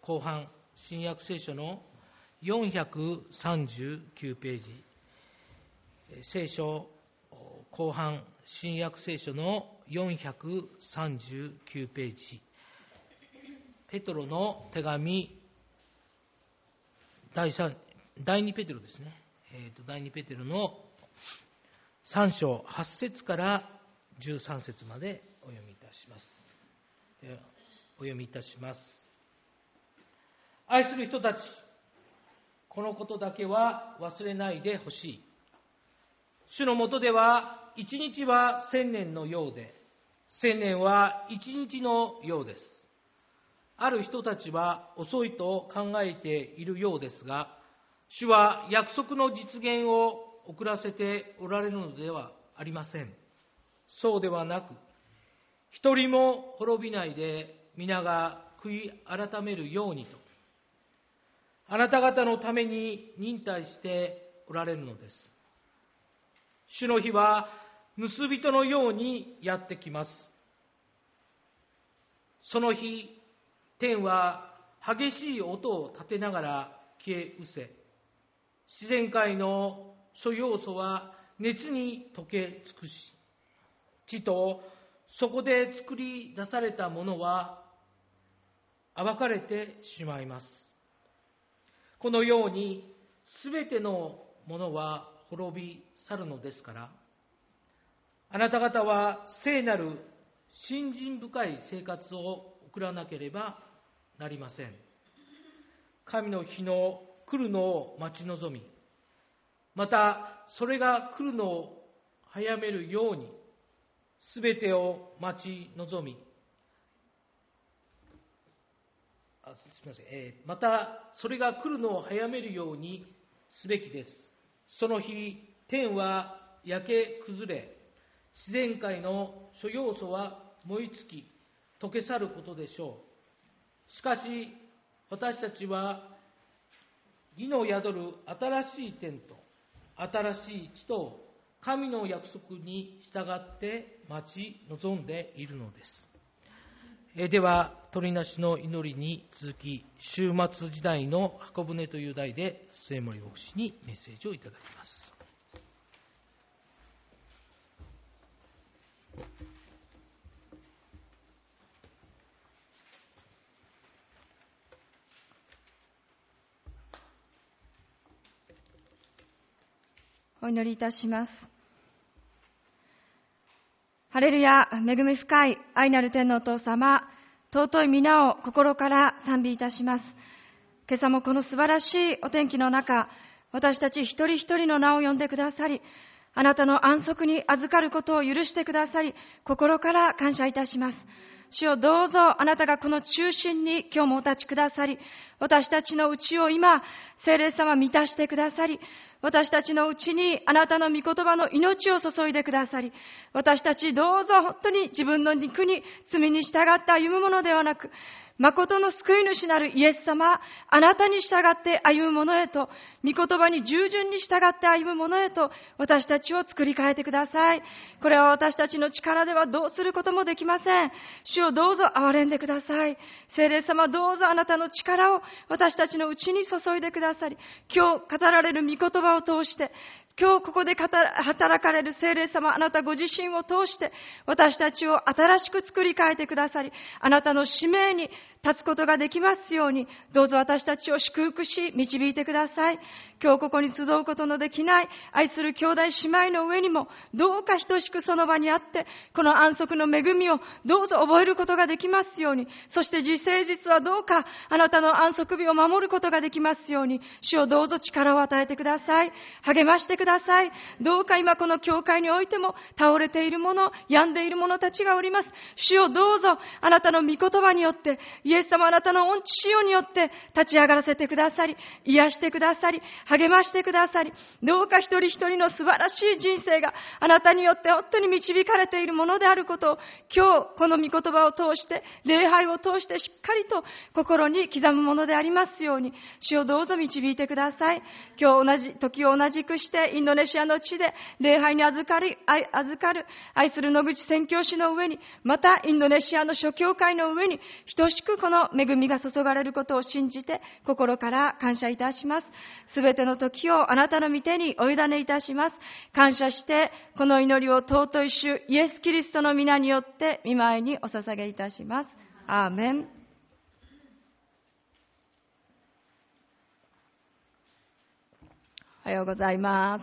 後半、新約聖書の439ページ、聖書後半、新約聖書の439ページ、ペテロの手紙、第2ペテロですね。第2ペテロの3章8節から13節までお読みいたします。お読みいたします。愛する人たち、このことだけは忘れないでほしい。主のもとでは一日は1000年のようで、1000年は一日のようです。ある人たちは遅いと考えているようですが、主は約束の実現を遅らせておられるのではありません。そうではなく、一人も滅びないで皆が悔い改めるようにと、あなた方のために忍耐しておられるのです。主の日は盗人のようにやってきます。その日、天は激しい音を立てながら消え失せ、自然界の諸要素は熱に溶け尽くし、地とそこで作り出されたものは暴かれてしまいます。このようにすべてのものは滅び去るのですから、あなた方は聖なる信心深い生活を送らなければなりません。神の日の来るのを待ち望み、またそれが来るのを早めるように、すべてを待ち望み、またそれが来るのを早めるようにすべきです。その日、天は焼け崩れ、自然界の諸要素は燃え尽き、溶け去ることでしょう。しかし、私たちは義の宿る新しい天と新しい地と神の約束に従って待ち望んでいるのです。では、鳥なしの祈りに続き、終末時代の箱舟という題で末森牧師にメッセージをいただきます。 お祈りいたします。ハレルヤ、恵み深い愛なる天のお父様、尊い皆を心から賛美いたします。今朝もこの素晴らしいお天気の中、私たち一人一人の名を呼んでくださり、あなたの安息に預かることを許してくださり、心から感謝いたします。主よ、どうぞあなたがこの中心に今日もお立ちくださり、私たちのうちを今、聖霊様満たしてくださり、私たちのうちにあなたの御言葉の命を注いでくださり、私たちどうぞ本当に自分の肉に罪に従って歩むものではなく、誠の救い主なるイエス様、あなたに従って歩む者へと、御言葉に従順に従って歩む者へと、私たちを作り変えてください。これは私たちの力ではどうすることもできません。主をどうぞ憐れんでください。聖霊様、どうぞあなたの力を私たちのうちに注いでくださり、今日語られる御言葉を通して、今日ここで働かれる聖霊様、あなたご自身を通して私たちを新しく作り変えてくださり、あなたの使命に立つことができますように、どうぞ私たちを祝福し導いてください。今日ここに集うことのできない愛する兄弟姉妹の上にも、どうか等しくその場にあって、この安息の恵みをどうぞ覚えることができますように、そして自生日はどうかあなたの安息日を守ることができますように、主をどうぞ力を与えてください。励ましてください。どうか今この教会においても倒れている者、病んでいる者たちがおります。主をどうぞあなたの御言葉によって、イエス様あなたの御血潮によって立ち上がらせてくださり、癒してくださり、励ましてくださり、どうか一人一人の素晴らしい人生があなたによって本当に導かれているものであることを、今日この御言葉を通して、礼拝を通してしっかりと心に刻むものでありますように、主をどうぞ導いてください。今日時を同じくしてインドネシアの地で礼拝に預かる愛する野口宣教師の上に、またインドネシアの諸教会の上に等しくここの恵みが注がれることを信じて心から感謝いたします。すべての時をあなたの御手にお委ねいたします。感謝してこの祈りを尊い主イエス・キリストの皆によって御前にお捧げいたします。アーメン。おはようございます。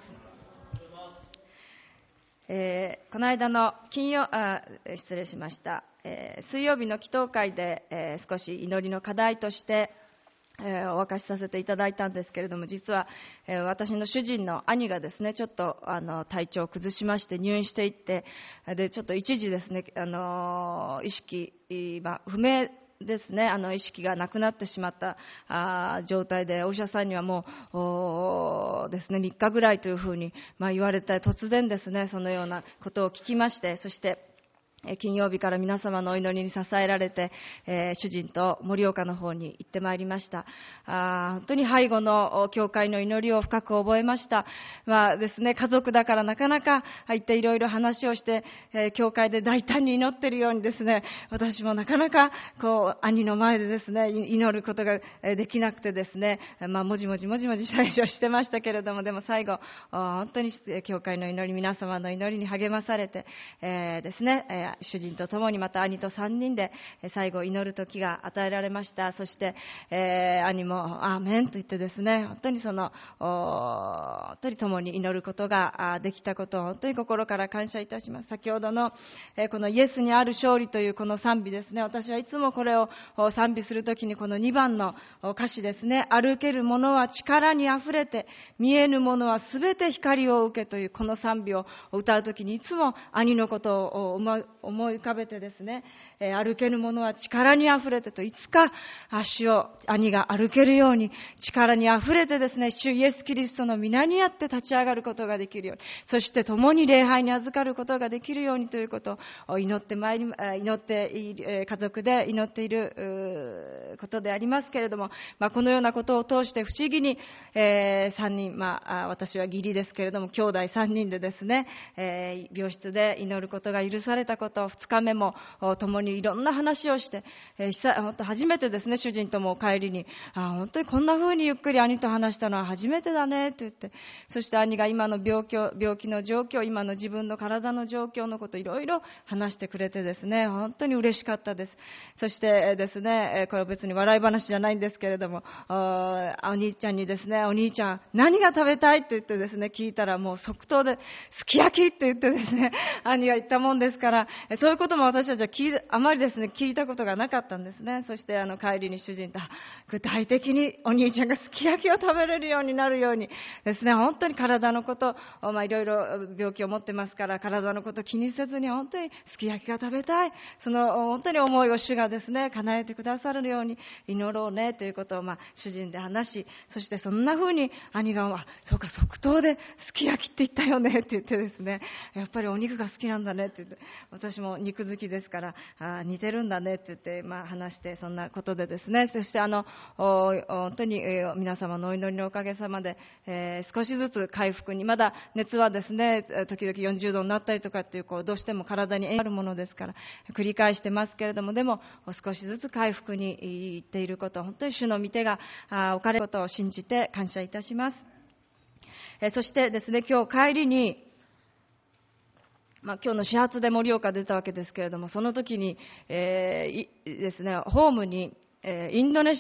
この間の失礼しました、水曜日の祈祷会で、少し祈りの課題として、お明かしさせていただいたんですけれども、実は、私の主人の兄がですね、ちょっと体調を崩しまして入院していって、でちょっと一時ですね、意識、不明ですね、意識がなくなってしまった状態で、お医者さんにはもうですね、3日ぐらいというふうに、言われて、突然ですね、そのようなことを聞きまして、そして金曜日から皆様のお祈りに支えられて、主人と盛岡の方に行ってまいりました。本当に背後の教会の祈りを深く覚えました。ですね、家族だからなかなか行っていろいろ話をして、教会で大胆に祈っているようにですね、私もなかなか兄の前でですね、祈ることができなくてですね、もじもじ最初してましたけれども、でも最後本当に教会の祈り、皆様の祈りに励まされて、ですね、主人と共にまた兄と3人で最後祈る時が与えられました。そして、兄もアーメンと言ってですね、本当に本当に共に祈ることができたことを本当に心から感謝いたします。先ほどの、このイエスにある勝利というこの賛美ですね、私はいつもこれを賛美するときにこの2番の歌詞ですね、歩ける者は力にあふれて見えぬ者はすべて光を受けというこの賛美を歌うときにいつも兄のことを思い浮かべてですね、歩ける者は力にあふれてと、いつか兄が歩けるように力にあふれてですね、主イエスキリストの皆にあって立ち上がることができるように、そして共に礼拝に預かることができるようにということを祈っている家族で祈っていることでありますけれども、このようなことを通して不思議に、3人、私は義理ですけれども兄弟3人でですね、病室で祈ることが許されたこと、2日目も共にいろんな話をして、本当初めてですね、主人とも帰りに本当にこんな風にゆっくり兄と話したのは初めてだねと言って、そして兄が今の病気の状況、今の自分の体の状況のこといろいろ話してくれてですね、本当に嬉しかったです。そしてですね、これは別に笑い話じゃないんですけれども、お兄ちゃんにですね、お兄ちゃん何が食べたいって言ってですね、聞いたらもう即答ですき焼きって言ってですね、兄が言ったもんですから、そういうことも私たちはあまりですね、聞いたことがなかったんですね。そして帰りに主人と具体的にお兄ちゃんがすき焼きを食べれるようになるようにですね、本当に体のこと、いろいろ病気を持ってますから体のこと気にせずに本当にすき焼きが食べたい、その本当に思いを主がですね叶えてくださるように祈ろうねということを主人で話し、そしてそんな風に兄がそうか即答ですき焼きって言ったよねって言ってですね、やっぱりお肉が好きなんだねって言って、私も肉好きですから似てるんだねって言って、話して、そんなことでですね、そして本当に、皆様のお祈りのおかげさまで、少しずつ回復に、まだ熱はですね時々40度になったりとかっていう、どうしても体にあるものですから繰り返してますけれども、でも少しずつ回復にいっていること、本当に主の御手が置かれることを信じて感謝いたします。そしてですね、今日帰りに今日の始発で盛岡出たわけですけれども、その時に、ですね、ホームに、インドの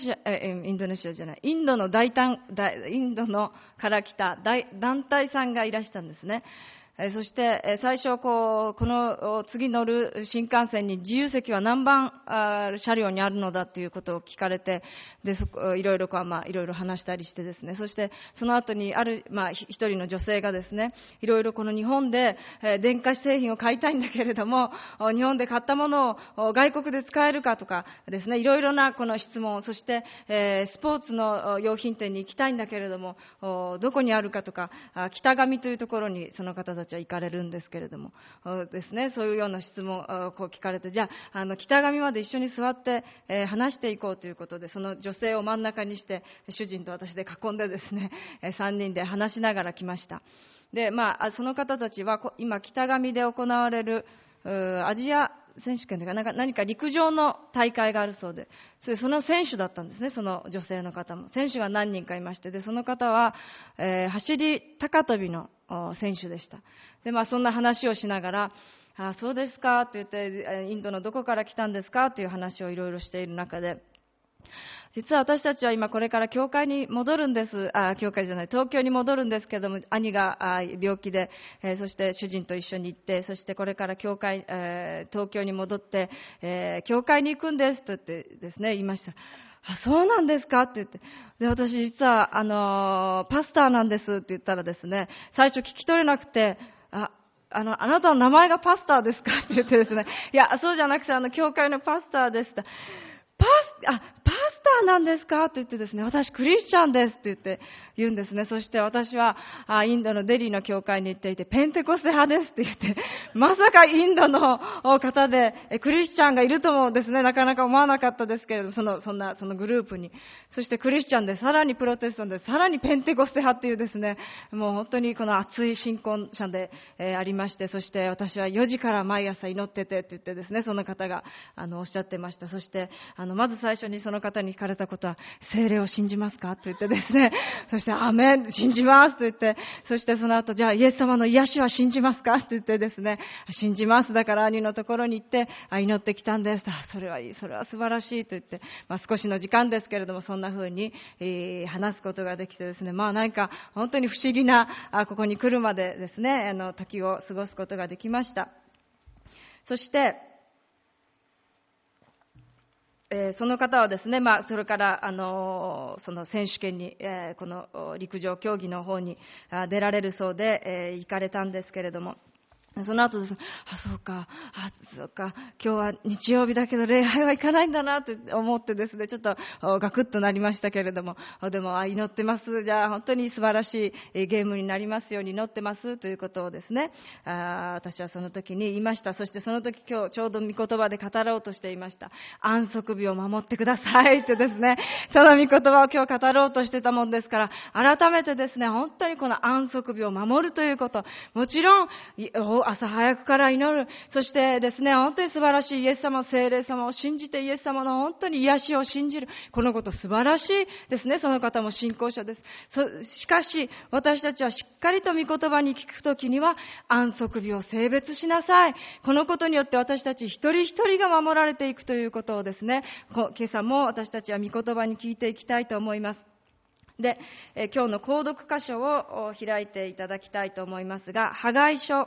から来た団体さんがいらしたんですね。そして最初この次乗る新幹線に自由席は何番車両にあるのだということを聞かれて、でいろいろ話したりしてですね、そしてその後にある一人の女性がですね、いろいろこの日本で電化製品を買いたいんだけれども、日本で買ったものを外国で使えるかとかですね、いろいろなこの質問、そしてスポーツの用品店に行きたいんだけれどもどこにあるかとか、北上というところにその方たちは行かれるんですけれどもですね、そういうような質問を聞かれて、じゃあ北上まで一緒に座って話していこうということで、その女性を真ん中にして主人と私で囲んでですね3人で話しながら来ました。でその方たちは今北上で行われるアジア選手権というか、何か陸上の大会があるそうで、その選手だったんですね、その女性の方も。選手が何人かいまして、で、その方は、走り高跳びの選手でした。で、そんな話をしながら、そうですかって言って、インドのどこから来たんですかっていう話をいろいろしている中で、実は私たちは今これから教会に戻るんです。東京に戻るんですけども、兄が病気で、そして主人と一緒に行って、そしてこれから東京に戻って、教会に行くんですと言ってですね、言いました。そうなんですかって言って。で、私実は、パスターなんですって言ったらですね、最初聞き取れなくて、あなたの名前がパスターですかって言ってですね、いや、そうじゃなくて、教会のパスターですって。パスターなんですかって言ってですね、私クリスチャンですって言うんですね。そして私はインドのデリーの教会に行っていて、ペンテコステ派ですって言って、まさかインドの方でクリスチャンがいるともですね、なかなか思わなかったですけれども、そのグループに。そしてクリスチャンで、さらにプロテスタントで、さらにペンテコステ派っていうですね、もう本当にこの熱い信仰者でありまして、そして私は4時から毎朝祈っててって言ってですね、その方がおっしゃってました。そしてまず最初にその方に聞かれたことは、聖霊を信じますかと言ってですね、そしてアーメン、信じますと言って、そしてその後、じゃあイエス様の癒しは信じますかと言ってですね、信じます。だから兄のところに行って祈ってきたんです。それはいい、それは素晴らしいと言って、少しの時間ですけれども、そんな風に、話すことができてですね、何か本当に不思議なここに来るまでですね、時を過ごすことができました。そしてその方はですね、それからその選手権に、この陸上競技の方に出られるそうで、行かれたんですけれども、その後ですね、そうか、今日は日曜日だけど礼拝は行かないんだなって思ってですね、ちょっとガクッとなりましたけれども、でも祈ってます。じゃあ本当に素晴らしいゲームになりますように祈ってますということをですね、私はその時に言いました。そしてその時今日ちょうど御言葉で語ろうとしていました。安息日を守ってくださいってですね、その御言葉を今日語ろうとしてたもんですから、改めてですね、本当にこの安息日を守るということ、もちろん朝早くから祈る。そしてですね、本当に素晴らしいイエス様、聖霊様を信じて、イエス様の本当に癒しを信じる。このこと素晴らしいですね。その方も信仰者です。しかし、私たちはしっかりと御言葉に聞くときには、安息日を性別しなさい。このことによって私たち一人一人が守られていくということをですね、今朝も私たちは御言葉に聞いていきたいと思います。で、今日の購読箇所を開いていただきたいと思いますが、ハガイ書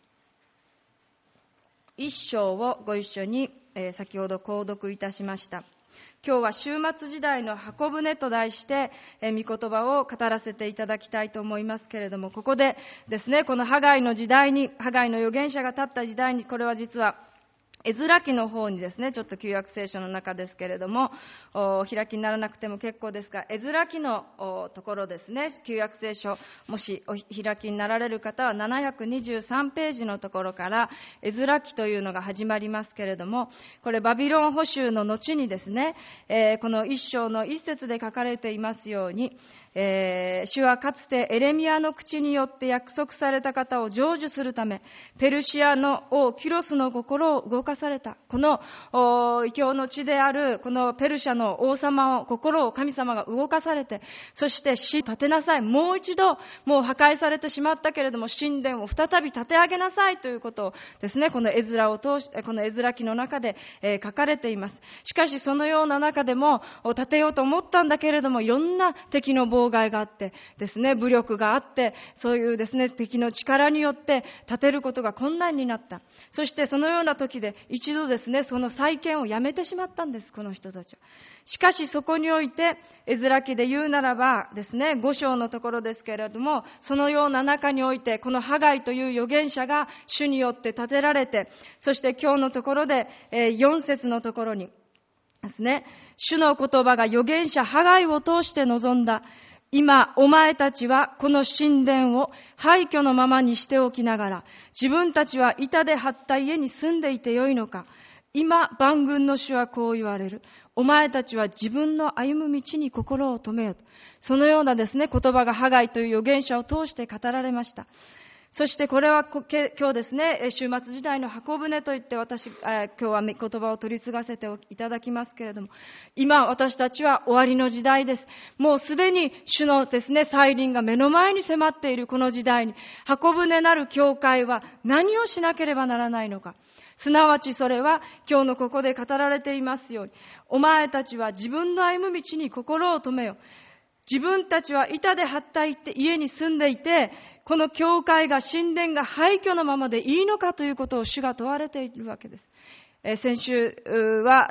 1章をご一緒に、先ほど購読いたしました。今日は終末時代の箱舟と題して、御言葉を語らせていただきたいと思いますけれども、ここでですね、このハガイの時代に、ハガイの預言者が立った時代に、これは実はエズラ記の方にですね、ちょっと旧約聖書の中ですけれども、お開きにならなくても結構ですが、エズラ記のところですね、旧約聖書、もしお開きになられる方は723ページのところからエズラ記というのが始まりますけれども、これバビロン捕囚の後にですね、この一章の一節で書かれていますように、主はかつてエレミヤの口によって約束された方を成就するため、ペルシアの王キュロスの心を動かされた。この異教の地であるこのペルシャの王様を、心を神様が動かされて、そして建てなさい。もう一度、もう破壊されてしまったけれども神殿を再び建て上げなさいということをですね、このエズラ記の中で書かれています。しかしそのような中でも建てようと思ったんだけれども、いろんな敵の妨害があってですね、武力があって、そういうですね、敵の力によって建てることが困難になった。そしてそのような時で一度ですね、その再建をやめてしまったんです、この人たちは。しかしそこにおいて、エズラ記で言うならばですね、5章のところですけれども、そのような中において、このハガイという預言者が主によって建てられて、そして今日のところで4節のところにですね、主の言葉が預言者ハガイを通して臨んだ。今お前たちはこの神殿を廃墟のままにしておきながら、自分たちは板で張った家に住んでいてよいのか。今万軍の主はこう言われる。お前たちは自分の歩む道に心を留めよと。そのようなですね、言葉がハガイという預言者を通して語られました。 そしてこれは今日ですね、終末時代の箱舟といって今日は言葉を取り継がせていただきますけれども、今私たちは終わりの時代です。もうすでに主のですね、再臨が目の前に迫っているこの時代に、箱舟なる教会は何をしなければならないのか。すなわちそれは今日のここで語られていますように、お前たちは自分の歩む道に心を止めよ。自分たちは板で張った家に住んでいて、この教会が神殿が廃墟のままでいいのかということを主が問われているわけです。先週は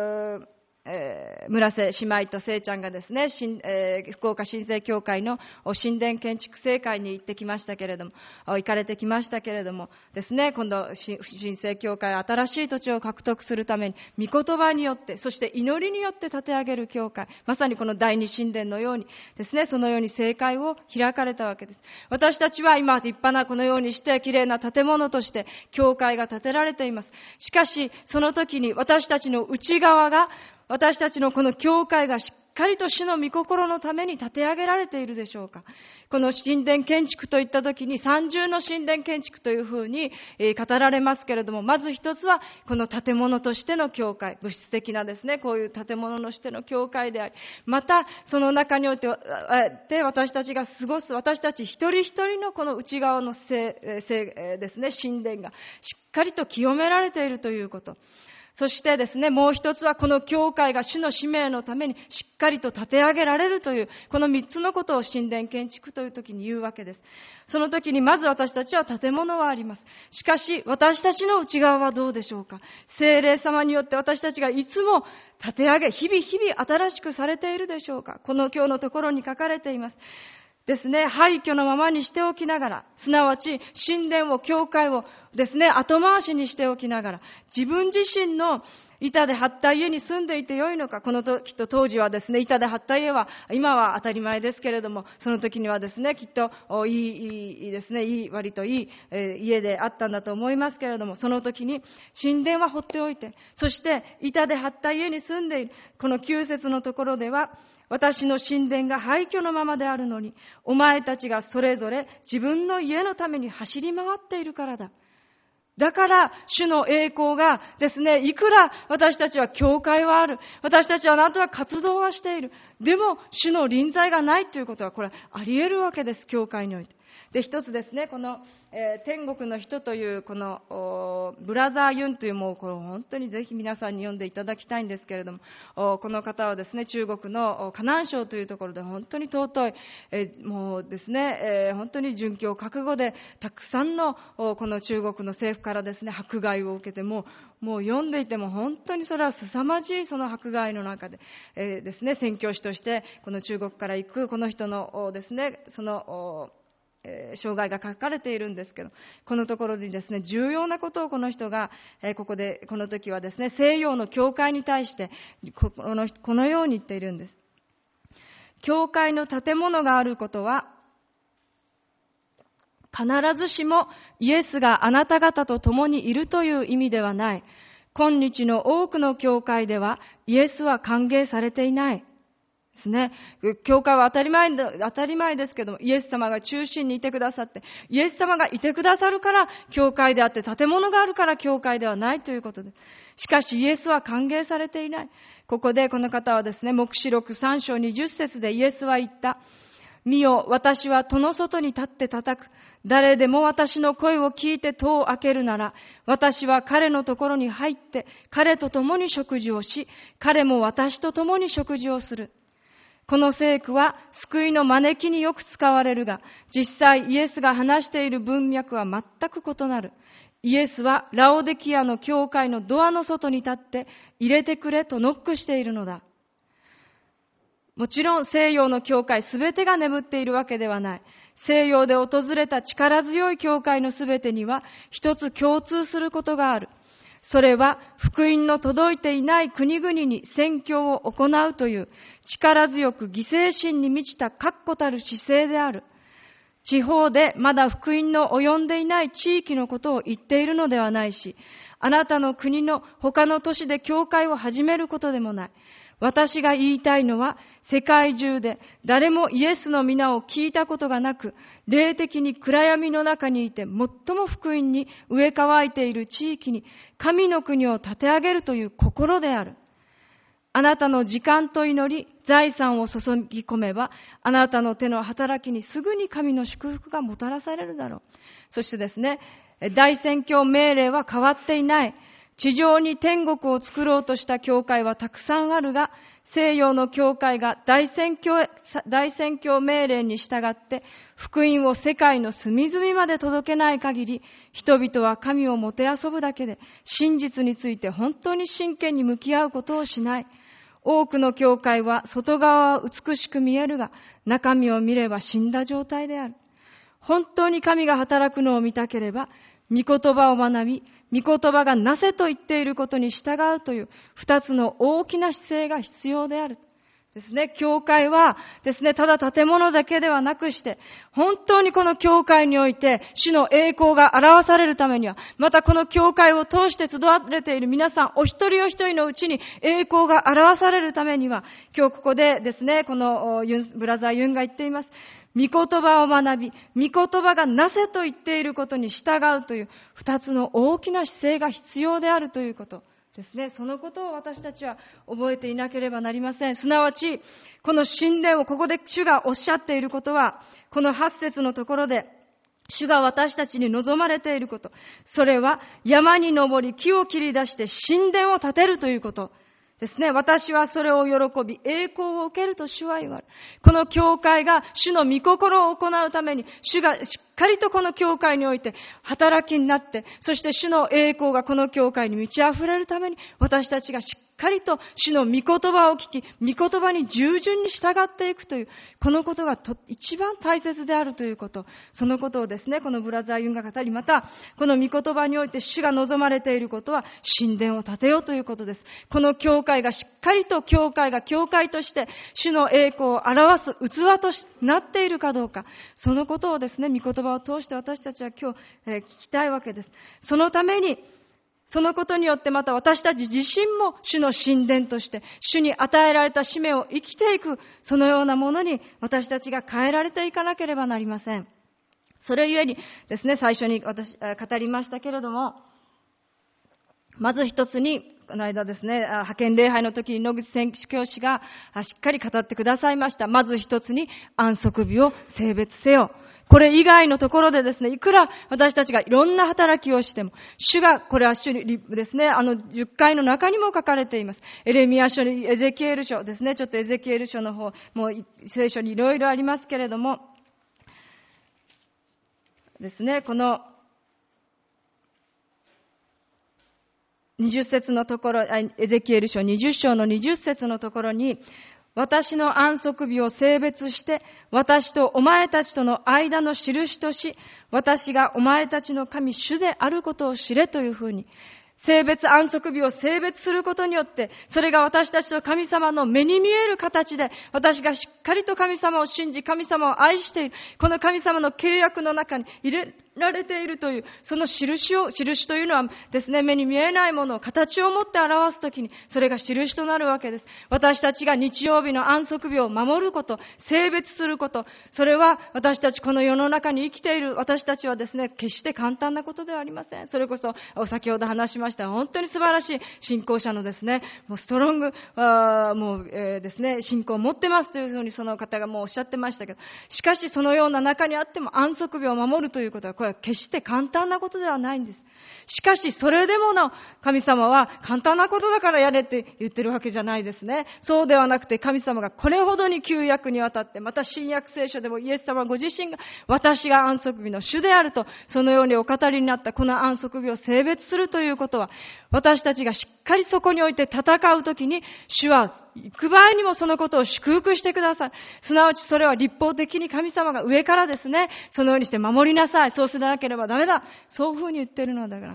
村瀬姉妹と聖ちゃんがですね、福岡新生教会の神殿建築聖会に行ってきましたけれども、行かれてきましたけれどもですね、今度新生教会新しい土地を獲得するために御言葉によって、そして祈りによって立て上げる教会、まさにこの第二神殿のようにですね、そのように聖会を開かれたわけです。私たちは今立派なこのようにして綺麗な建物として教会が建てられています。しかしその時に私たちの内側が、私たちのこの教会がしっかりと主の御心のために建て上げられているでしょうか。この神殿建築といったときに三重の神殿建築というふうに語られますけれども、まず一つはこの建物としての教会、物質的なですね、こういう建物としての教会であり、またその中において私たちが過ごす、私たち一人一人のこの内側のですね、神殿がしっかりと清められているということ。そしてですね、もう一つはこの教会が主の使命のためにしっかりと立て上げられるという、この三つのことを神殿建築という時に言うわけです。その時にまず私たちは建物はあります。しかし私たちの内側はどうでしょうか。聖霊様によって私たちがいつも立て上げ、日々新しくされているでしょうか。この今日のところに書かれていますですね、廃墟のままにしておきながら、すなわち神殿を、教会をですね、後回しにしておきながら、自分自身の板で張った家に住んでいてよいのか。この時と当時はですね、板で張った家は今は当たり前ですけれども、その時にはですね、きっといいですね、割といい家であったんだと思いますけれども、その時に神殿は放っておいて、そして板で張った家に住んでいる。この9節のところでは、私の神殿が廃墟のままであるのに、お前たちがそれぞれ自分の家のために走り回っているからだ。だから主の栄光がですね、いくら私たちは教会はある、私たちはなんとか活動はしている、でも主の臨在がないということはこれあり得るわけです、教会において。で、一つですね、この、天国の人というこのブラザー・ユンという、もうこれ本当にぜひ皆さんに読んでいただきたいんですけれども、この方はですね、中国の河南省というところで本当に尊い、もうですね、本当に殉教覚悟でたくさんのこの中国の政府からですね、迫害を受けて、もう読んでいても本当にそれは凄まじいその迫害の中で、ですね、宣教師としてこの中国から行くこの人のですね、その生涯が書かれているんですけど、このところにですね、重要なことをこの人がこの時はですね、西洋の教会に対してこのように言っているんです。教会の建物があることは必ずしもイエスがあなた方と共にいるという意味ではない。今日の多くの教会ではイエスは歓迎されていないですね。教会は当たり前ですけども、イエス様が中心にいてくださって、イエス様がいてくださるから教会であって、建物があるから教会ではないということです。しかしイエスは歓迎されていない。ここでこの方はですね、黙示録3章20節でイエスは言った。見よ、私は戸の外に立って叩く。誰でも私の声を聞いて戸を開けるなら、私は彼のところに入って、彼と共に食事をし、彼も私と共に食事をする。この聖句は救いの招きによく使われるが、実際イエスが話している文脈は全く異なる。イエスはラオデキアの教会のドアの外に立って入れてくれとノックしているのだ。もちろん西洋の教会すべてが眠っているわけではない。西洋で訪れた力強い教会のすべてには一つ共通することがある。それは福音の届いていない国々に宣教を行うという力強く犠牲心に満ちた確固たる姿勢である。地方でまだ福音の及んでいない地域のことを言っているのではないし、あなたの国の他の都市で教会を始めることでもない。 私が言いたいのは、世界中で誰もイエスの皆を聞いたことがなく、霊的に暗闇の中にいて最も福音に植え乾いている地域に神の国を立て上げるという心である。あなたの時間と祈り、財産を注ぎ込めば、あなたの手の働きにすぐに神の祝福がもたらされるだろう。そしてですね、大宣教命令は変わっていない。地上に天国を作ろうとした教会はたくさんあるが、西洋の教会が大宣教命令に従って福音を世界の隅々まで届けない限り、人々は神をもてあそぶだけで真実について本当に真剣に向き合うことをしない。多くの教会は外側は美しく見えるが、中身を見れば死んだ状態である。本当に神が働くのを見たければ、御言葉を学び、御言葉がなせと言っていることに従うという二つの大きな姿勢が必要である。ですね、教会はですね、ただ建物だけではなくして、本当にこの教会において主の栄光が表されるためには、またこの教会を通して集われている皆さんお一人お一人のうちに栄光が表されるためには、今日ここでですね、このブラザーユンが言っています。御言葉を学び、御言葉がなせと言っていることに従うという二つの大きな姿勢が必要であるということですね。そのことを私たちは覚えていなければなりません。すなわち、この神殿をここで主がおっしゃっていることは、この8節のところで、主が私たちに望まれていること、それは山に登り木を切り出して神殿を建てるということですね。私はそれを喜び、栄光を受けると主は言われる。この教会が主の御心を行うために、主がしっかりとこの教会において働きになって、そして主の栄光がこの教会に満ち溢れるために、私たちがしっかりと主の御言葉を聞き、御言葉に従順に従っていくという、このことが一番大切であるということ、そのことをですね、このブラザーユンが語り、また、この御言葉において主が望まれていることは、神殿を建てようということです。この教会がしっかりと教会として主の栄光を表す器となっているかどうか、そのことをですね、御言葉を通して私たちは今日、聞きたいわけです。そのために、そのことによってまた私たち自身も主の神殿として主に与えられた使命を生きていく、そのようなものに私たちが変えられていかなければなりません。それゆえにですね、最初に私語りましたけれども、まず一つに、この間ですね、派遣礼拝の時に野口宣教師がしっかり語ってくださいました。まず一つに、安息日を性別せよ。これ以外のところでですね、いくら私たちがいろんな働きをしても、主が、これは主にですね、10回の中にも書かれています。エレミヤ書に、エゼキエル書ですね、ちょっとエゼキエル書の方、もう聖書にいろいろありますけれども、ですね、この、20節のところ、エゼキエル書20章の20節のところに、私の安息日を性別して、私とお前たちとの間の印とし、私がお前たちの神主であることを知れというふうに、安息日を性別することによって、それが私たちと神様の目に見える形で、私がしっかりと神様を信じ、神様を愛している、この神様の契約の中に入れられているという、その印というのはですね、目に見えないものを形を持って表すときに、それが印となるわけです。私たちが日曜日の安息日を守ること、性別すること、それは私たちこの世の中に生きている私たちはですね、決して簡単なことではありません。それこそ、先ほど話しました、本当に素晴らしい信仰者のですね、もうストロング、ですね、信仰を持ってますというふうにその方がもうおっしゃってましたけど、しかしそのような中にあっても安息日を守るということは、これは決して簡単なことではないんです。しかしそれでもの神様は簡単なことだからやれって言ってるわけじゃないですね。そうではなくて、神様がこれほどに旧約にわたって、また新約聖書でもイエス様ご自身が私が安息日の主であると、そのようにお語りになったこの安息日を性別するということは、私たちがしっかりそこにおいて戦うときに、主は幾倍にもそのことを祝福してください。すなわちそれは立法的に神様が上からですね、そのようにして守りなさい。そうしなければダメだ。そういうふうに言っているのではなく、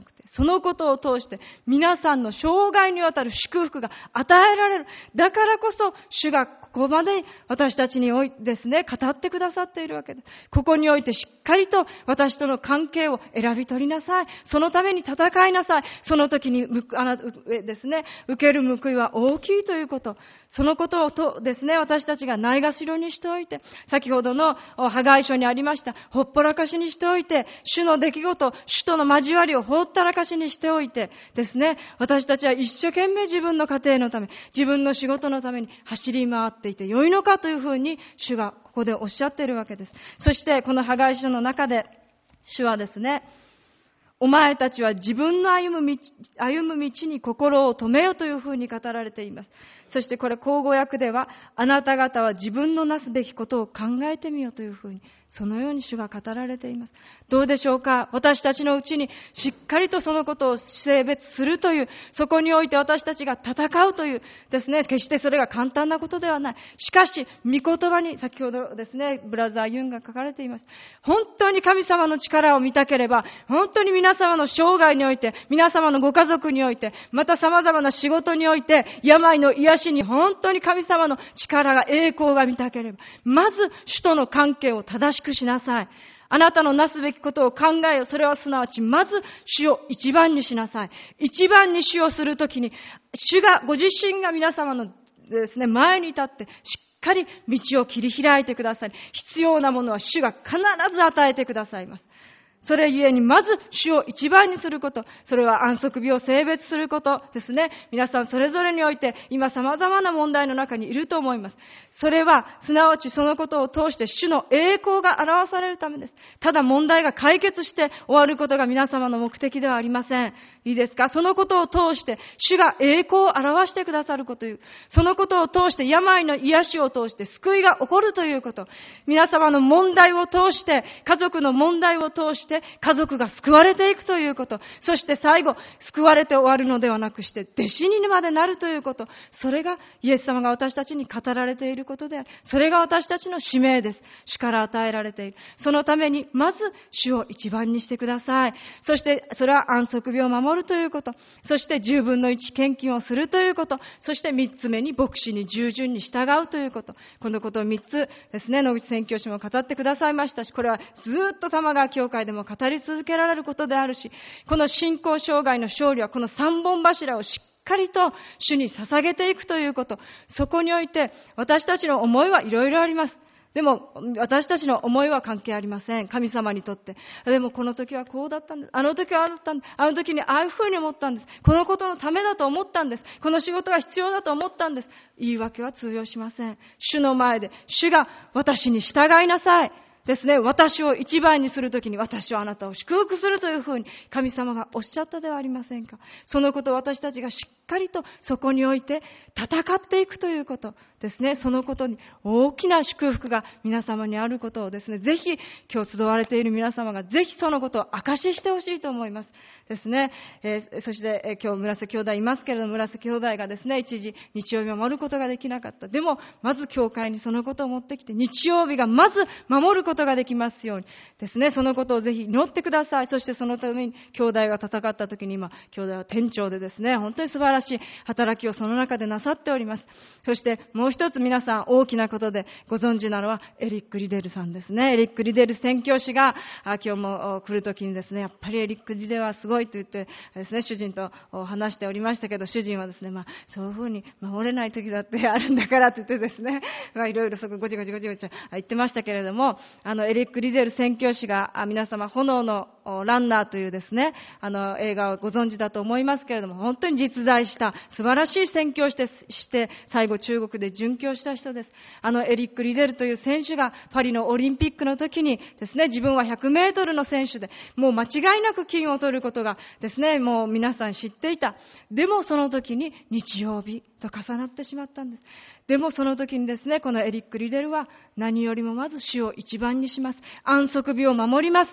くて、そのことを通して皆さんの生涯にわたる祝福が与えられる。だからこそ主がここまで私たちにおいてですね、語ってくださっているわけです。ここにおいてしっかりと私との関係を選び取りなさい。そのために戦いなさい。その時にですね、受ける報いは大きいということ。そのことをとですね、私たちがないがしろにしておいて、先ほどのハガイ書にありましたほっぽらかしにしておいて、主の出来事、主との交わりをほったらかしにしておいてですね、私たちは一生懸命自分の家庭のため、自分の仕事のために走り回っていてよいのかというふうに主がここでおっしゃっているわけです。そしてこのハガイ書の中で主はですね、お前たちは自分の歩む道に心を留めよというふうに語られています。そしてこれ口語訳では、あなた方は自分のなすべきことを考えてみよというふうに、そのように主が語られています。どうでしょうか。私たちのうちにしっかりとそのことを性別するという、そこにおいて私たちが戦うというですね、決してそれが簡単なことではない。しかし御言葉に先ほどですね、ブラザーユンが書かれています。本当に神様の力を見たければ、本当に皆様の生涯において、皆様のご家族において、また様々な仕事において、病の癒しに本当に神様の力が、栄光が見たければ、まず主との関係を正しくしなさい。あなたのなすべきことを考えよ。それはすなわちまず主を一番にしなさい。一番に主をするときに、主がご自身が皆様のですね、前に立ってしっかり道を切り開いてくださり、必要なものは主が必ず与えてくださいます。それゆえにまず主を一番にすること、それは安息日を性別することですね。皆さんそれぞれにおいて今様々な問題の中にいると思います。それはすなわちそのことを通して主の栄光が表されるためです。ただ問題が解決して終わることが皆様の目的ではありません。いいですか。そのことを通して主が栄光を表してくださること、そのことを通して病の癒しを通して救いが起こるということ、皆様の問題を通して、家族の問題を通して家族が救われていくということ、そして最後救われて終わるのではなくして弟子にまでなるということ、それがイエス様が私たちに語られていることである。それが私たちの使命です。主から与えられている。そのためにまず主を一番にしてください。そしてそれは安息日を守るということ、そして10分の1献金をするということ、そして3つ目に牧師に従順に従うということ、このことを3つですね、野口宣教師も語ってくださいましたし、これはずっと玉川教会でも語り続けられることであるし、この信仰生涯の勝利はこの3本柱をしっかりと主に捧げていくということ、そこにおいて私たちの思いはいろいろあります。でも私たちの思いは関係ありません。神様にとって。でもこの時はこうだったんです。あの時はああだったんです。あの時にああいうふうに思ったんです。このことのためだと思ったんです。この仕事が必要だと思ったんです。言い訳は通用しません。主の前で、主が私に従いなさい。ですね、私を一番にするときに私はあなたを祝福するというふうに神様がおっしゃったではありませんか。そのことを私たちがしっかりとそこにおいて戦っていくということですね。そのことに大きな祝福が皆様にあることをですね、ぜひ今日集われている皆様がぜひそのことを証ししてほしいと思いますですね。そして、今日村瀬兄弟いますけれども、村瀬兄弟がですね、一時日曜日を守ることができなかった。でもまず教会にそのことを持ってきて、日曜日がまず守ることができますようにですね、そのことをぜひ祈ってください。そしてそのために兄弟が戦った時に今兄弟は店長でですね、本当に素晴らしい働きをその中でなさっております。そしてもう一つ皆さん大きなことでご存知なのはエリック・リデルさんですね。エリック・リデル宣教師が今日も来る時にですね、やっぱりエリック・リデルはすごいと言ってですね、主人と話しておりましたけど、主人はですね、そういうふうに守れない時だってあるんだからと言ってですね、いろいろそこごちゃごちゃ言ってましたけれども、エリック・リデル宣教師が皆様炎のランナーというですね、映画をご存知だと思いますけれども、本当に実在した素晴らしい宣教師でして最後中国で殉教した人です。エリック・リデルという選手がパリのオリンピックの時にですね、自分は100メートルの選手でもう間違いなく金を取ることがですね、もう皆さん知っていた。でもその時に日曜日と重なってしまったんです。でもその時にですね、このエリック・リデルは何よりもまず主を一番にします。安息日を守ります。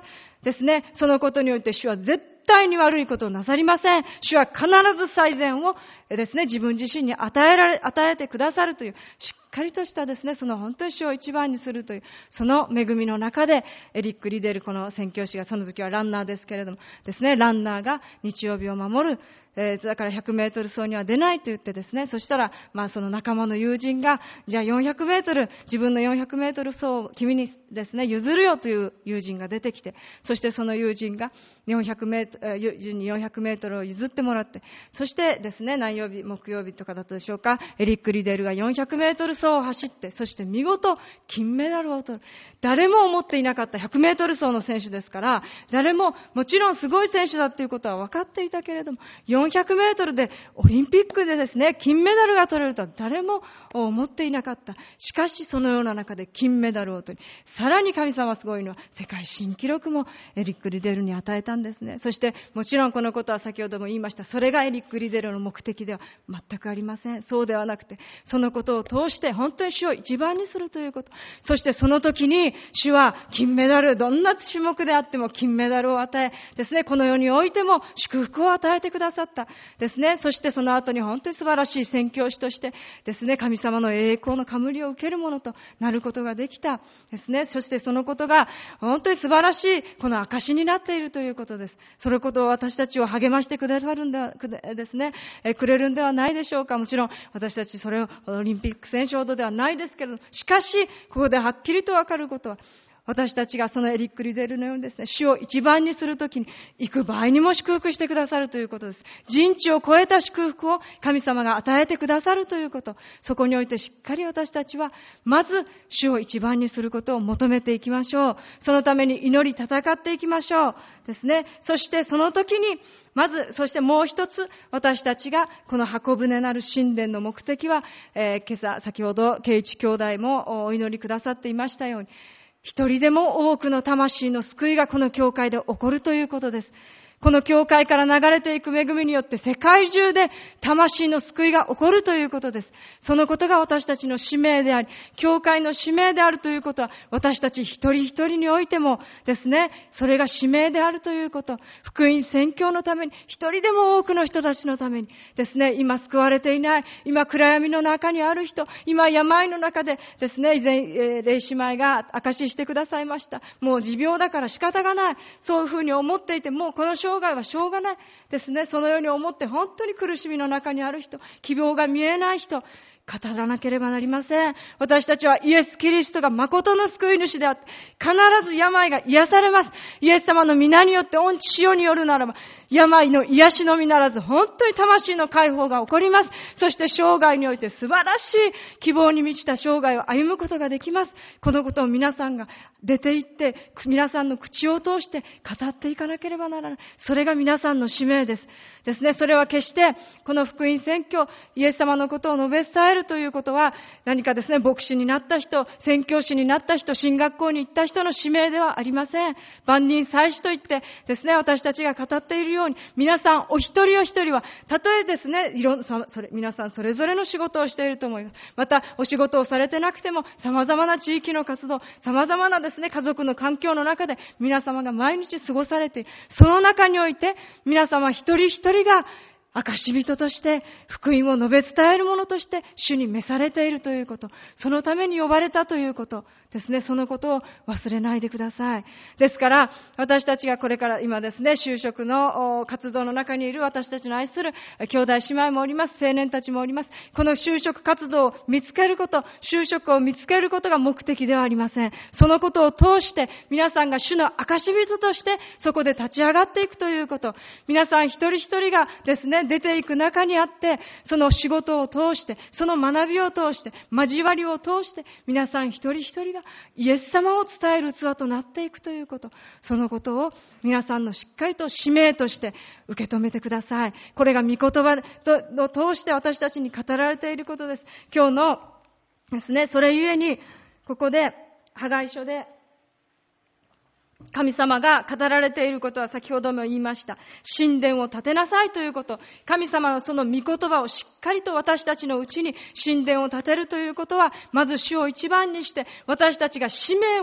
ですね、そのことによって主は絶対に悪いことをなさりません。主は必ず最善をですね、自分自身に与えてくださるという、しっかりとしたですね、その本当に主を一番にするという、その恵みの中で、エリック・リデル、この宣教師が、その時はランナーですけれども、ですね、ランナーが日曜日を守る、だから100メートル走には出ないと言ってですね、そしたら、その仲間の友人が、じゃあ400メートル、自分の400メートル走を君にですね、譲るよという友人が出てきて、そしてその友人が400メートルを譲ってもらって、そしてですね、木曜日とかだったでしょうか、エリック・リデルが400メートル走を走って、そして見事金メダルを取る。誰も思っていなかった100メートル走の選手ですから、誰ももちろんすごい選手だということは分かっていたけれども、400メートルでオリンピックでですね、金メダルが取れるとは誰も思っていなかった。しかしそのような中で金メダルを取り、さらに神様はすごいのは世界新記録もエリック・リデルに与えたんですね。そしてもちろんこのことは先ほども言いました。それがエリック・リデルの目的では全くありません。そうではなくて、そのことを通して本当に主を一番にするということ。そしてその時に主は金メダル、どんな種目であっても金メダルを与えですね、この世においても祝福を与えてくださったですね。そしてその後に本当に素晴らしい宣教師としてですね、神様の栄光の冠を受けるものとなることができたですね。そしてそのことが本当に素晴らしいこの証になっているということです。そのことを私たちを励ましてくださるんだですね、くれるんではないでしょうか。もちろん私たちそれをオリンピック選手ほどではないですけれども、しかしここではっきりとわかることは、私たちがそのエリック・リデルのようにですね、主を一番にするときに行く場合にも祝福してくださるということです。人知を超えた祝福を神様が与えてくださるということ。そこにおいてしっかり私たちはまず主を一番にすることを求めていきましょう。そのために祈り戦っていきましょうですね。そしてその時にそしてもう一つ、私たちがこの箱舟なる神殿の目的は、今朝先ほど圭一兄弟もお祈りくださっていましたように、一人でも多くの魂の救いがこの教会で起こるということです。この教会から流れていく恵みによって世界中で魂の救いが起こるということです。そのことが私たちの使命であり、教会の使命であるということは、私たち一人一人においてもですね、それが使命であるということ、福音宣教のために、一人でも多くの人たちのためにですね、今救われていない、今暗闇の中にある人、今病の中でですね、以前、レイ姉妹が証ししてくださいました。もう持病だから仕方がない。そういうふうに思っていて、もうこの生涯はしょうがないですね。そのように思って本当に苦しみの中にある人、希望が見えない人、語らなければなりません。私たちはイエス・キリストが誠の救い主であって、必ず病が癒されます。イエス様の皆によって御血潮によるならば、病の癒しのみならず、本当に魂の解放が起こります。そして生涯において素晴らしい希望に満ちた生涯を歩むことができます。このことを皆さんが出て行って、皆さんの口を通して語っていかなければならない。それが皆さんの使命です。ですね。それは決して、この福音宣教、イエス様のことを述べ伝えるということは、何かですね、牧師になった人、宣教師になった人、進学校に行った人の使命ではありません。万人祭司といってですね、私たちが語っているように、皆さんお一人お一人は、たとえですね、皆さんそれぞれの仕事をしていると思います。また、お仕事をされてなくても、様々な地域の活動、様々なですね、家族の環境の中で、皆様が毎日過ごされている。その中において、皆様一人一人が、証人として福音を述べ伝える者として主に召されているということ、そのために呼ばれたということですね。そのことを忘れないでください。ですから私たちがこれから今ですね、就職の活動の中にいる私たちの愛する兄弟姉妹もおります。青年たちもおります。この就職活動を見つけること、就職を見つけることが目的ではありません。そのことを通して皆さんが主の証人としてそこで立ち上がっていくということ、皆さん一人一人がですね、出ていく中にあって、その仕事を通して、その学びを通して、交わりを通して、皆さん一人一人がイエス様を伝える器となっていくということ、そのことを皆さんのしっかりと使命として受け止めてください。これが御言葉を通して私たちに語られていることです。今日のですね、それゆえにここでハガイ書で神様が語られていることは先ほども言いました。神殿を建てなさいということ。神様のその御言葉をしっかりと私たちのうちに神殿を建てるということは、まず主を一番にして私たちが使命をしっか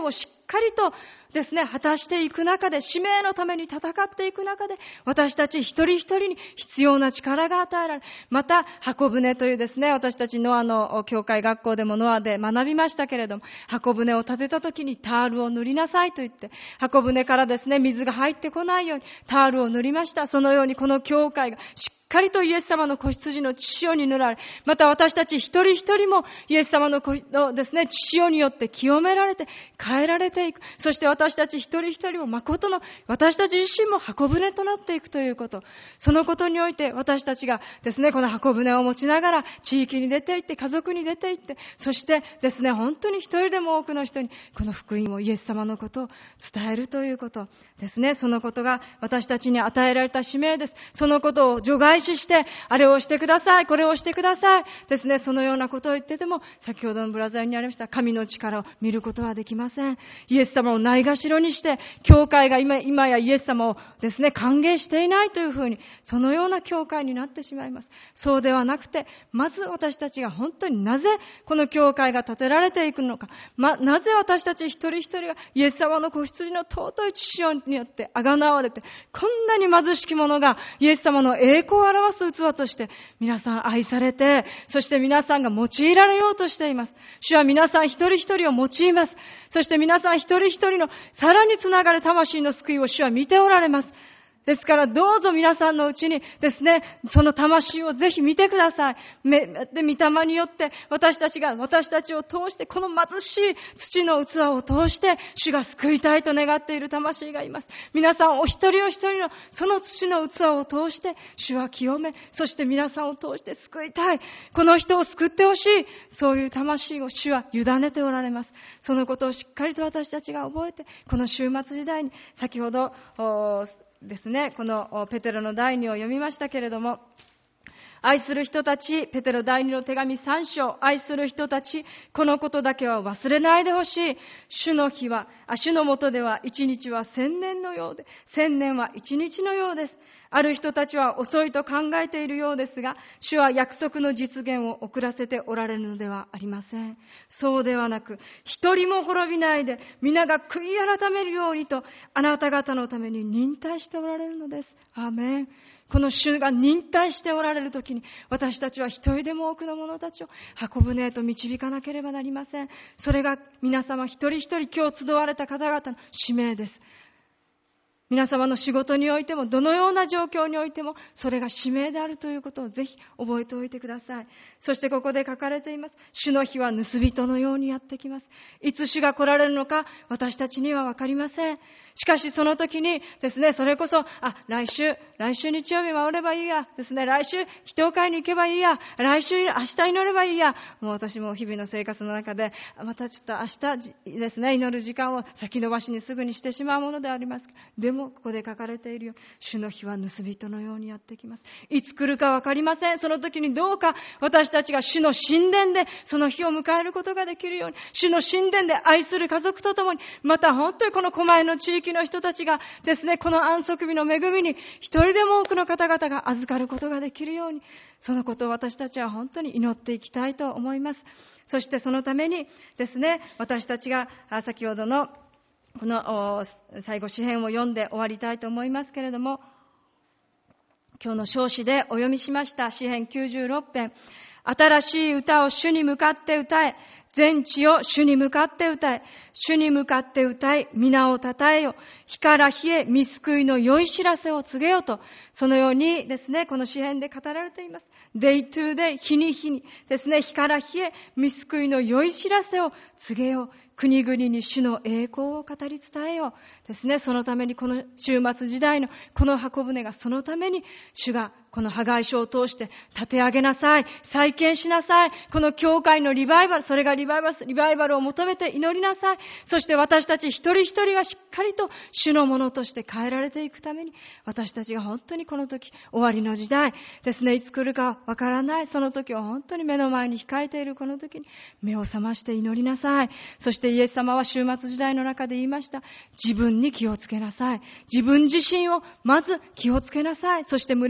かりとですね、果たしていく中で、使命のために戦っていく中で、私たち一人一人に必要な力が与えられ、また、箱舟というですね、私たちノアの教会学校でもノアで学びましたけれども、箱舟を建てた時にタールを塗りなさいと言って、箱舟からですね、水が入ってこないようにタールを塗りました。そのようにこの教会がしっかりとイエス様の子羊の血潮に塗られ、また私たち一人一人もイエス様のですね、血潮によって清められて変えられていく。そして私たち一人一人も誠の私たち自身も箱舟となっていくということ。そのことにおいて私たちがですね、この箱舟を持ちながら地域に出て行って、家族に出て行って、そしてですね、本当に一人でも多くの人にこの福音を、イエス様のことを伝えるということですね。そのことが私たちに与えられた使命です。そのことを除外して、あれをしてください、これをしてくださいですね、そのようなことを言ってても、先ほどのブラザーにありました神の力を見ることはできません。イエス様をないがしろにして、教会が今やイエス様をですね、歓迎していないというふうに、そのような教会になってしまいます。そうではなくて、まず私たちが本当になぜこの教会が建てられていくのか、なぜ私たち一人一人がイエス様の子羊の尊い血潮によってあがなわれて、こんなに貧しき者がイエス様の栄光を表す器として皆さん愛されて、そして皆さんが用いられようとしています。主は皆さん一人一人を用います。そして皆さん一人一人のさらにつながる魂の救いを主は見ておられます。ですからどうぞ皆さんのうちにですね、その魂をぜひ見てください。で、御霊によって私たちを通して、この貧しい土の器を通して主が救いたいと願っている魂がいます。皆さんお一人お一人のその土の器を通して主は清め、そして皆さんを通して救いたい。この人を救ってほしい。そういう魂を主は委ねておられます。そのことをしっかりと私たちが覚えて、この終末時代に、先ほどですね、このペテロの第2を読みましたけれども、愛する人たち、ペテロ第2の手紙3章、愛する人たち、このことだけは忘れないでほしい。主のもとでは一日は1000年のようで、1000年は一日のようです。ある人たちは遅いと考えているようですが、主は約束の実現を遅らせておられるのではありません。そうではなく、一人も滅びないで、皆が悔い改めるようにと、あなた方のために忍耐しておられるのです。アーメン。この主が忍耐しておられるときに、私たちは一人でも多くの者たちを箱舟へと導かなければなりません。それが皆様一人一人今日集われた方々の使命です。皆様の仕事においても、どのような状況においても、それが使命であるということをぜひ覚えておいてください。そしてここで書かれています。主の日は盗人のようにやってきます。いつ主が来られるのか、私たちにはわかりません。しかしその時にですね、それこそ、来週日曜日回ればいいや、ですね、来週祈祷会に行けばいいや、明日祈ればいいや、もう私も日々の生活の中で、またちょっと明日ですね、祈る時間を先延ばしにすぐにしてしまうものであります。でも、ここで書かれているように、主の日は盗人のようにやってきます。いつ来るかわかりません。その時にどうか私たちが主の神殿でその日を迎えることができるように、主の神殿で愛する家族とともに、また本当にこの狛江の地域の人たちがですね、この安息日の恵みに一人でも多くの方々が預かることができるように、そのことを私たちは本当に祈っていきたいと思います。そしてそのためにですね、私たちが先ほどのこの最後詩編を読んで終わりたいと思いますけれども、今日の唱詩でお読みしました詩編96編、新しい歌を主に向かって歌え、全地を主に向かって歌え、主に向かって歌い、皆をたたえよ、日から日へ御救いの良い知らせを告げよと、そのようにですね、この詩編で語られています。Day to day、日に日にですね、日から日へ御救いの良い知らせを告げよう、国々に主の栄光を語り伝えようですね。そのためにこの終末時代のこの箱舟が、そのために主がこの破壊書を通して立て上げなさい、再建しなさい。この教会のリバイバル、それがリバイバルを求めて祈りなさい。そして私たち一人一人がしっかりと主のものとして変えられていくために、私たちが本当にこの時、終わりの時代ですね、いつ来るかわからない、その時を本当に目の前に控えているこの時に目を覚まして祈りなさい。そしてイエス様は終末時代の中で言いました。自分に気をつけなさい。自分自身をまず気をつけなさい。そして群れ全体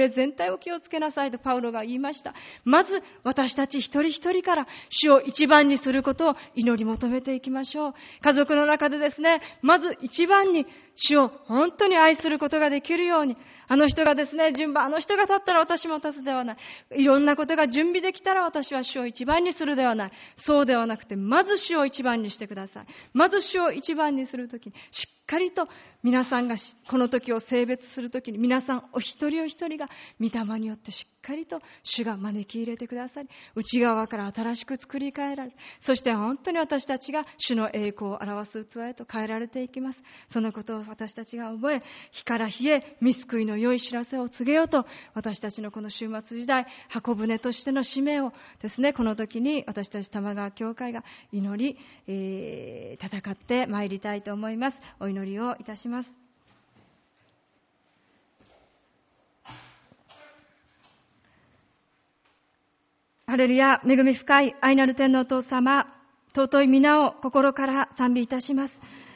お気をつけなさいとパウロが言いました。まず私たち一人一人から主を一番にすることを祈り求めていきましょう。家族の中でですね、まず一番に主を本当に愛することができるように、あの人がですね、あの人が立ったら私も立つではない。いろんなことが準備できたら私は主を一番にするではない。そうではなくて、まず主を一番にしてください。まず主を一番にするときに、しっかりと皆さんがこの時を性別するときに、皆さんお一人お一人が御霊によってしっかりと主が招き入れてくださり、内側から新しく作り変えられ、そして本当に私たちが主の栄光を表す器へと変えられていきます。そのことを私たちが覚え、火から火へ御救いの良い知らせを告げようと、私たちのこの終末時代、箱舟としての使命をですね、この時に私たち玉川教会が祈り、戦ってまいりたいと思います。お祈りをいたします。ハレルヤ、恵み深い愛なる天のお父様、尊い皆を心から賛美いたします。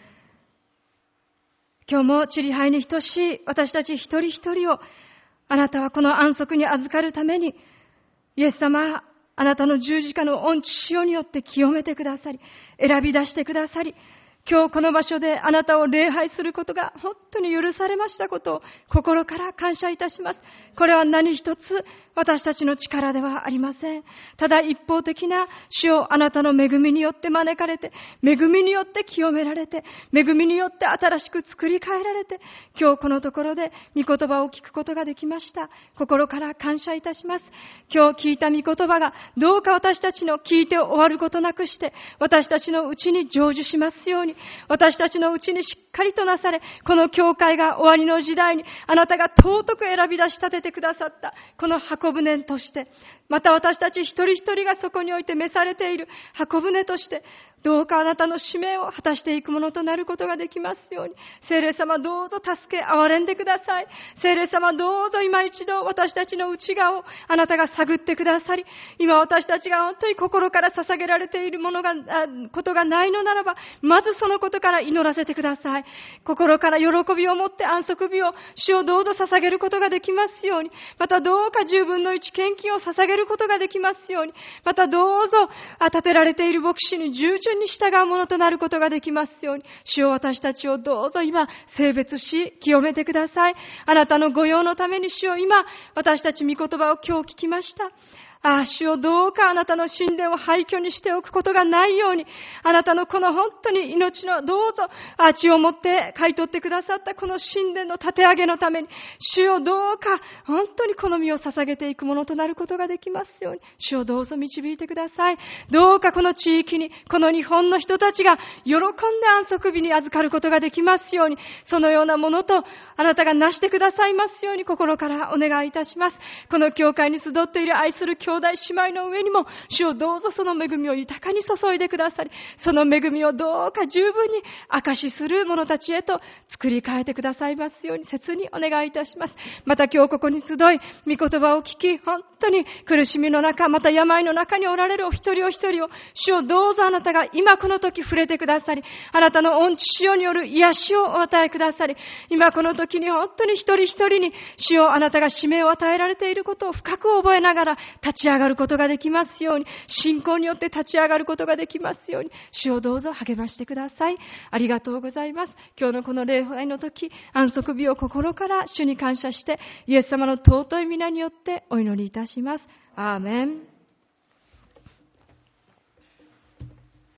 今日も塵灰に等しい私たち一人一人を、あなたはこの安息に預かるために、イエス様、あなたの十字架の御血潮によって清めてくださり、選び出してくださり、今日この場所であなたを礼拝することが本当に許されましたことを心から感謝いたします。これは何一つ私たちの力ではありません。ただ一方的な主をあなたの恵みによって招かれて、恵みによって清められて、恵みによって新しく作り変えられて、今日このところで御言葉を聞くことができました。心から感謝いたします。今日聞いた御言葉がどうか私たちの聞いて終わることなくして、私たちのうちに成就しますように、私たちのうちにしっかりとなされ、この教会が終わりの時代にあなたが尊く選び出し立ててくださったこの箱舟として、また私たち一人一人がそこにおいて召されている箱舟として、どうかあなたの使命を果たしていくものとなることができますように、聖霊様どうぞ助け憐れんでください。聖霊様どうぞ今一度私たちの内側をあなたが探ってくださり、今私たちが本当に心から捧げられているものがことがないのならば、まずそのことから祈らせてください。心から喜びを持って安息日を主をどうぞ捧げることができますように、またどうか10分の1献金を捧げることができますように、またどうぞ立てられている牧師に従順に従うものとなることができますように、主を私たちをどうぞ今聖別し清めてください。あなたの御用のために主を今私たち御言葉を今日聞きました。主をどうかあなたの神殿を廃墟にしておくことがないように、あなたのこの本当に命のどうぞ血をもって買い取ってくださったこの神殿の立て上げのために、主をどうか本当にこの身を捧げていくものとなることができますように、主をどうぞ導いてください。どうかこの地域に、この日本の人たちが喜んで安息日に預かることができますように、そのようなものとあなたがなしてくださいますように心からお願いいたします。この教会に集っている愛する兄弟姉妹の上にも主をどうぞその恵みを豊かに注いでくださり、その恵みをどうか十分に証しする者たちへと作り変えてくださいますように切にお願いいたします。また今日ここに集い御言葉を聞き、本当に苦しみの中、また病の中におられるお一人お一人を主をどうぞあなたが今この時触れてくださり、あなたの御血潮による癒しをお与えくださり、今この時に本当に一人一人に主をあなたが使命を与えられていることを深く覚えながら立ち上がることができますように、信仰によって立ち上がることができますように、主をどうぞ励ましてください。ありがとうございます。今日のこの礼拝の時、安息日を心から主に感謝して、イエス様の尊い皆によってお祈りいたします。アーメン。